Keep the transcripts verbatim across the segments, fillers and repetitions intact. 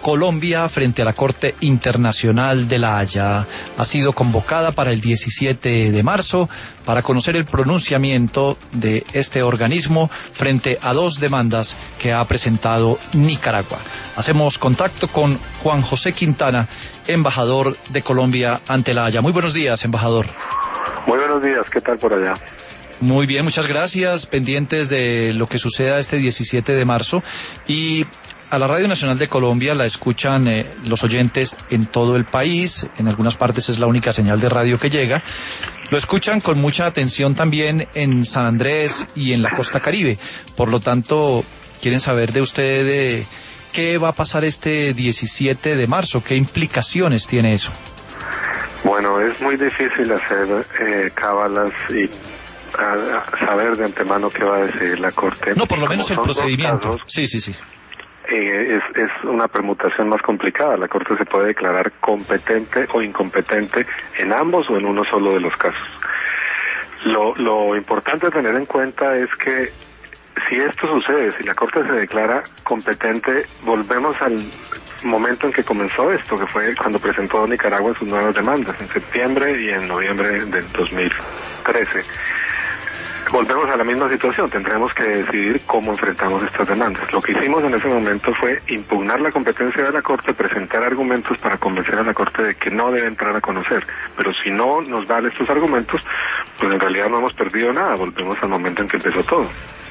Colombia frente a la Corte Internacional de La Haya. Ha sido convocada para el diecisiete de marzo para conocer el pronunciamiento de este organismo frente a dos demandas que ha presentado Nicaragua. Hacemos contacto con Juan José Quintana, embajador de Colombia ante La Haya. Muy buenos días, embajador. Muy buenos días, ¿qué tal por allá? Muy bien, muchas gracias, pendientes de lo que suceda este diecisiete de marzo. Y a la Radio Nacional de Colombia la escuchan eh, los oyentes en todo el país, en algunas partes es la única señal de radio que llega. Lo escuchan con mucha atención también en San Andrés y en la costa Caribe. Por lo tanto, quieren saber de usted eh, qué va a pasar este diecisiete de marzo, qué implicaciones tiene eso. Bueno, es muy difícil hacer eh, cábalas y a saber de antemano qué va a decidir la Corte. No, por lo menos el procedimiento. Casos, sí, sí, sí. Eh, es, es una permutación más complicada. La Corte se puede declarar competente o incompetente en ambos o en uno solo de los casos. Lo, lo importante a tener en cuenta es que si esto sucede, si la Corte se declara competente, volvemos al momento en que comenzó esto, que fue cuando presentó Nicaragua sus nuevas demandas, en septiembre y en noviembre del dos mil trece. Volvemos a la misma situación, tendremos que decidir cómo enfrentamos estas demandas. Lo que hicimos en ese momento fue impugnar la competencia de la Corte, presentar argumentos para convencer a la Corte de que no debe entrar a conocer. Pero si no nos vale estos argumentos, pues en realidad no hemos perdido nada, volvemos al momento en que empezó todo.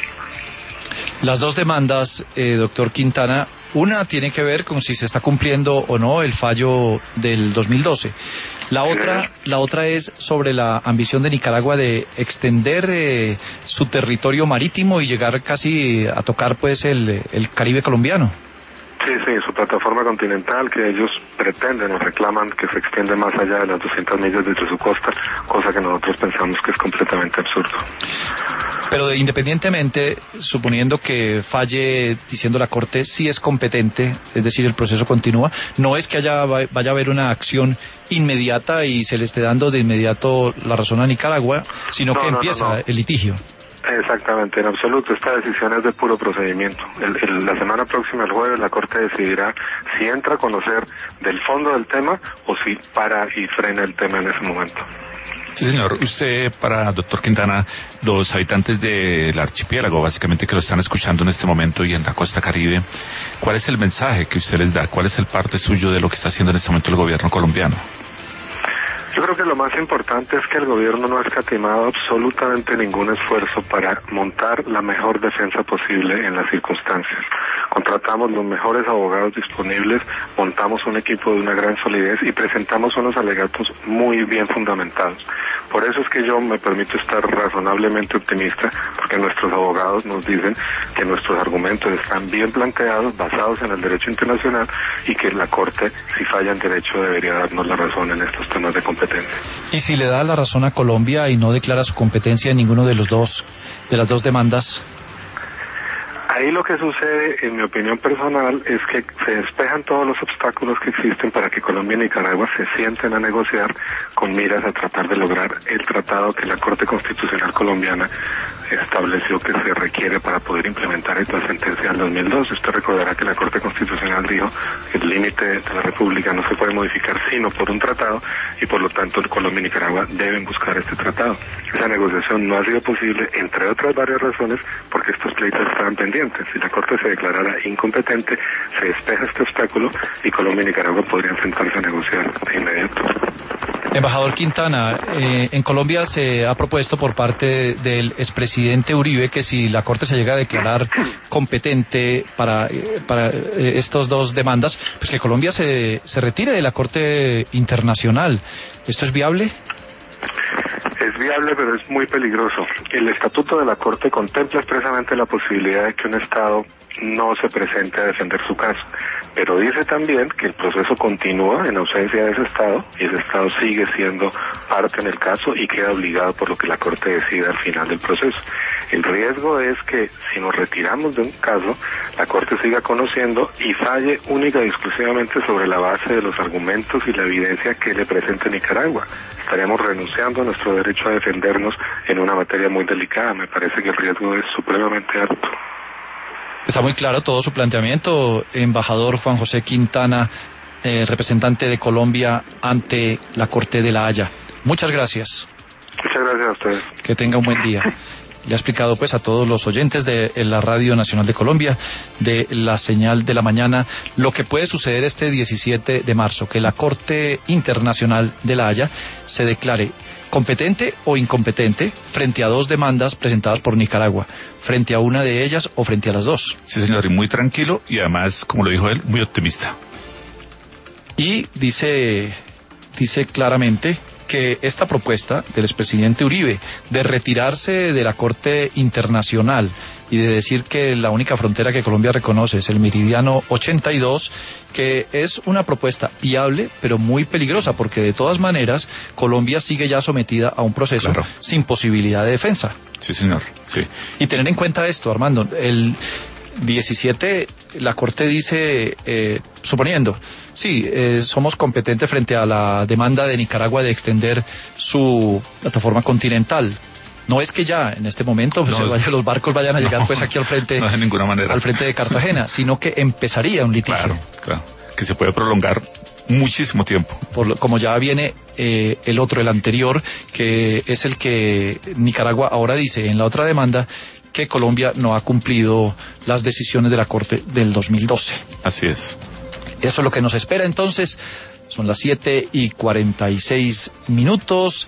Las dos demandas, eh, doctor Quintana, una tiene que ver con si se está cumpliendo o no el fallo del dos mil doce. La otra, la otra es sobre la ambición de Nicaragua de extender eh, su territorio marítimo y llegar casi a tocar pues el, el Caribe colombiano. Sí, sí, su plataforma continental que ellos pretenden o reclaman que se extiende más allá de las doscientas millas desde su costa, cosa que nosotros pensamos que es completamente absurdo. Pero independientemente, suponiendo que falle diciendo la Corte sí es competente, es decir, el proceso continúa, no es que haya vaya a haber una acción inmediata y se le esté dando de inmediato la razón a Nicaragua, sino no, que no, empieza no, no. el litigio. Exactamente, en absoluto, esta decisión es de puro procedimiento. El, el, la semana próxima, el jueves, la Corte decidirá si entra a conocer del fondo del tema o si para y frena el tema en ese momento. Sí, señor. Usted, para doctor Quintana, los habitantes del archipiélago, básicamente que lo están escuchando en este momento y en la costa Caribe, ¿cuál es el mensaje que usted les da? ¿Cuál es el parte suyo de lo que está haciendo en este momento el gobierno colombiano? Yo creo que lo más importante es que el gobierno no ha escatimado absolutamente ningún esfuerzo para montar la mejor defensa posible en las circunstancias. Contratamos los mejores abogados disponibles, montamos un equipo de una gran solidez y presentamos unos alegatos muy bien fundamentados. Por eso es que yo me permito estar razonablemente optimista, porque nuestros abogados nos dicen que nuestros argumentos están bien planteados, basados en el derecho internacional, y que la Corte, si falla en derecho, debería darnos la razón en estos temas de competencia. ¿Y si le da la razón a Colombia y no declara su competencia en ninguno de los dos, de las dos demandas? Ahí lo que sucede, en mi opinión personal, es que se despejan todos los obstáculos que existen para que Colombia y Nicaragua se sienten a negociar con miras a tratar de lograr el tratado que la Corte Constitucional colombiana estableció que se requiere para poder implementar esta sentencia del dos mil dos. Usted recordará que la Corte Constitucional dijo que el límite de la República no se puede modificar sino por un tratado y por lo tanto Colombia y Nicaragua deben buscar este tratado. Esa negociación no ha sido posible, entre otras varias razones, porque estos pleitos estaban pendientes. Si la Corte se declarara incompetente, se despeja este obstáculo y Colombia y Nicaragua podrían sentarse a negociar de inmediato. Embajador Quintana, eh, en Colombia se ha propuesto por parte del expresidente Uribe que si la Corte se llega a declarar competente para, para eh, estas dos demandas, pues que Colombia se, se retire de la Corte Internacional. ¿Esto es viable? Es viable, pero es muy peligroso. El estatuto de la Corte contempla expresamente la posibilidad de que un Estado no se presente a defender su caso, pero dice también que el proceso continúa en ausencia de ese Estado y ese Estado sigue siendo parte en el caso y queda obligado por lo que la Corte decida al final del proceso. El riesgo es que si nos retiramos de un caso, la Corte siga conociendo y falle única y exclusivamente sobre la base de los argumentos y la evidencia que le presente Nicaragua. Estaríamos renunciando a nuestro derecho a defendernos en una materia muy delicada. Me parece que el riesgo es supremamente alto. Está muy claro todo su planteamiento, embajador Juan José Quintana, eh, representante de Colombia ante la Corte de La Haya. Muchas gracias. Muchas gracias a ustedes. Que tenga un buen día. Le ha explicado pues a todos los oyentes de la Radio Nacional de Colombia, de la señal de la mañana, lo que puede suceder este diecisiete de marzo, que la Corte Internacional de La Haya se declare competente o incompetente frente a dos demandas presentadas por Nicaragua, frente a una de ellas o frente a las dos. Sí, señor, y muy tranquilo y además, como lo dijo él, muy optimista. Y dice, dice claramente que esta propuesta del expresidente Uribe de retirarse de la Corte Internacional y de decir que la única frontera que Colombia reconoce es el meridiano ochenta y dos, que es una propuesta viable pero muy peligrosa, porque de todas maneras Colombia sigue ya sometida a un proceso claro. sin posibilidad de defensa. Sí, señor, sí. Y tener en cuenta esto, Armando, el diecisiete, la Corte dice, eh, suponiendo, sí, eh, somos competentes frente a la demanda de Nicaragua de extender su plataforma continental. No es que ya en este momento pues, no, vaya, los barcos vayan a llegar no, pues aquí al frente, no de ninguna manera. al frente de Cartagena, sino que empezaría un litigio. Claro, claro, que se puede prolongar muchísimo tiempo. Por lo, como ya viene eh, el otro, el anterior, que es el que Nicaragua ahora dice en la otra demanda que Colombia no ha cumplido las decisiones de la Corte del dos mil doce. Así es. Eso es lo que nos espera entonces. Son las siete y cuarenta y seis minutos.